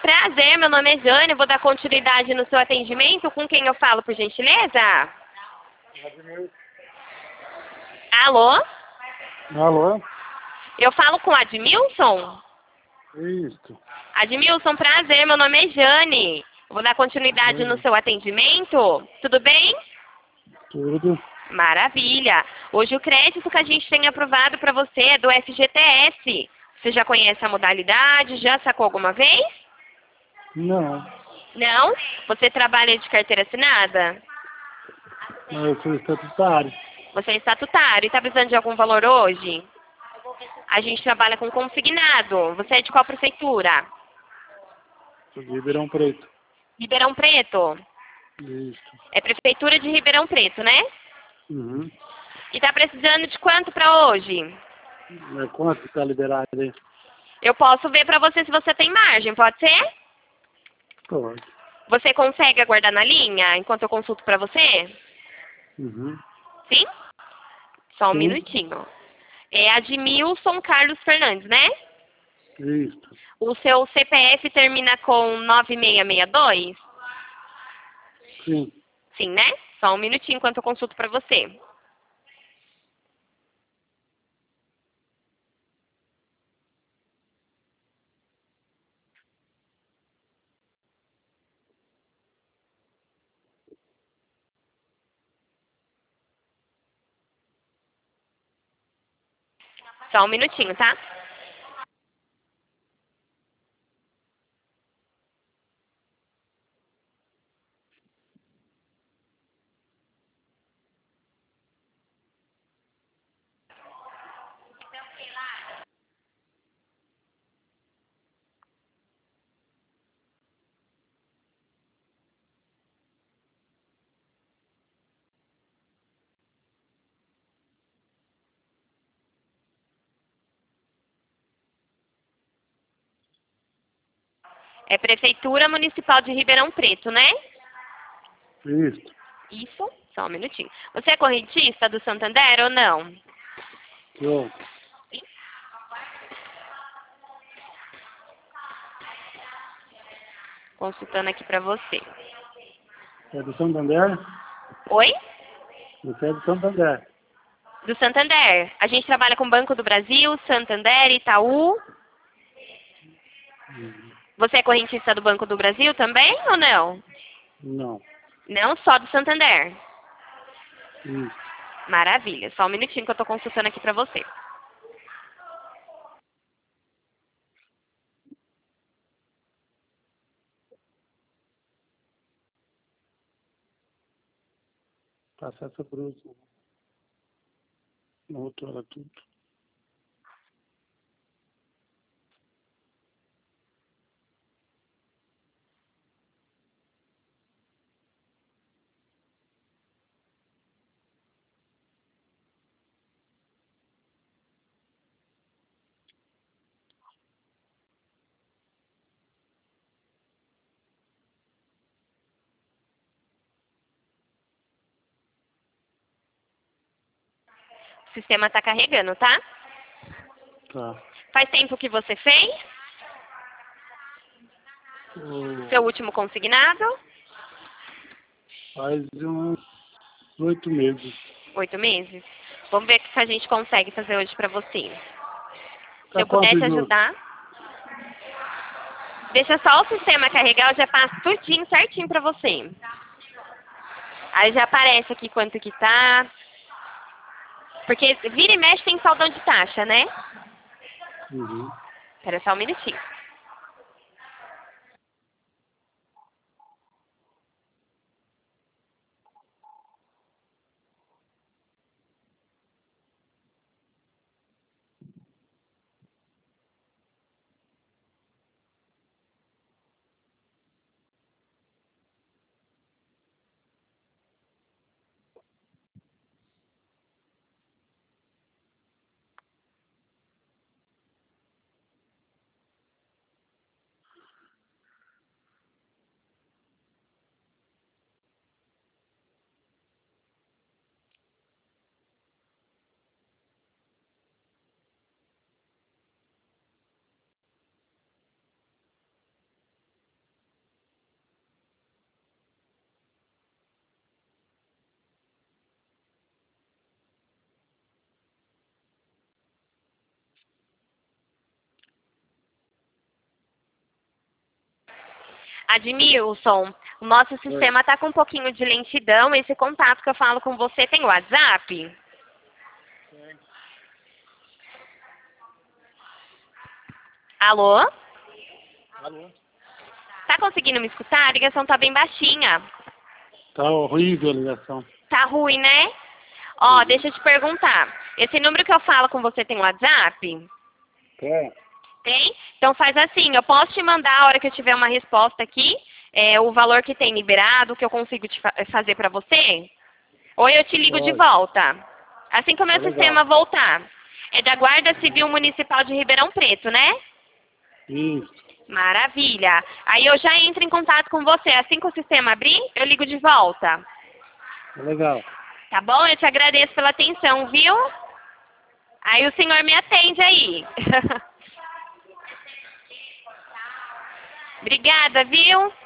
Prazer, meu nome é Jane, eu vou dar continuidade no seu atendimento. Com quem eu falo, por gentileza? Alô? Alô? Eu falo com Admilson? Isso. Admilson, prazer, meu nome é Jane. Eu vou dar continuidade no seu atendimento. Tudo bem? Tudo. Maravilha. Hoje o crédito que a gente tem aprovado para você é do FGTS. Você já conhece a modalidade? Já sacou alguma vez? Não. Não? Você trabalha de carteira assinada? Mas eu sou estatutário. Você é estatutário e está precisando de algum valor hoje? A gente trabalha com consignado. Você é de qual prefeitura? Sou de Ribeirão Preto. Ribeirão Preto. Isso. É prefeitura de Ribeirão Preto, né? Uhum. E está precisando de quanto para hoje? É quanto que tá liberado aí? Eu posso ver para você se você tem margem, pode ser? Pode. Você consegue aguardar na linha enquanto eu consulto para você? Uhum. Sim? Só um Sim. minutinho. É Admilson Carlos Fernandes, né? Isso. O seu CPF termina com 9662? Sim. Sim, né? Só um minutinho enquanto eu consulto para você. Só um minutinho, tá? É Prefeitura Municipal de Ribeirão Preto, né? Isso. Isso? Só um minutinho. Você é correntista do Santander ou não? Show. Consultando aqui para você. É do Santander? Oi? Você é do Santander. Do Santander. A gente trabalha com Banco do Brasil, Santander, Itaú. Uhum. Você é correntista do Banco do Brasil também ou não? Não. Não, só do Santander. Isso. Maravilha. Só um minutinho que eu estou consultando aqui para você. Passa essa brusa. Não rotura tudo. O sistema está carregando, tá? Tá. Faz tempo que você fez? Seu último consignado? Faz uns 8 meses. 8 meses? Vamos ver o que a gente consegue fazer hoje para você. Se Tá eu puder quantos te juros? ajudar. Deixa só o sistema carregar, eu já passo tudinho certinho para você. Aí já aparece aqui quanto que tá. Porque vira e mexe tem saldão de taxa, né? Uhum. Espera só um minutinho. Admilson, o nosso sistema está com um pouquinho de lentidão. Esse contato que eu falo com você tem WhatsApp? Alô? Alô? Tá conseguindo me escutar? A ligação tá bem baixinha. Tá horrível a ligação. Tá ruim, né? Ó, deixa eu te perguntar. Esse número que eu falo com você tem WhatsApp? É. Tem? Então faz assim, eu posso te mandar a hora que eu tiver uma resposta aqui, o valor que tem liberado, que eu consigo fazer pra você? Ou eu te ligo de Pode. volta? Assim que o meu Tá legal. sistema voltar. É da Guarda Civil Municipal de Ribeirão Preto, né? Isso. Maravilha. Aí eu já entro em contato com você. Assim que o sistema abrir, eu ligo de volta. Tá legal. Tá bom? Eu te agradeço pela atenção, viu? Aí o senhor me atende aí. Obrigada, viu?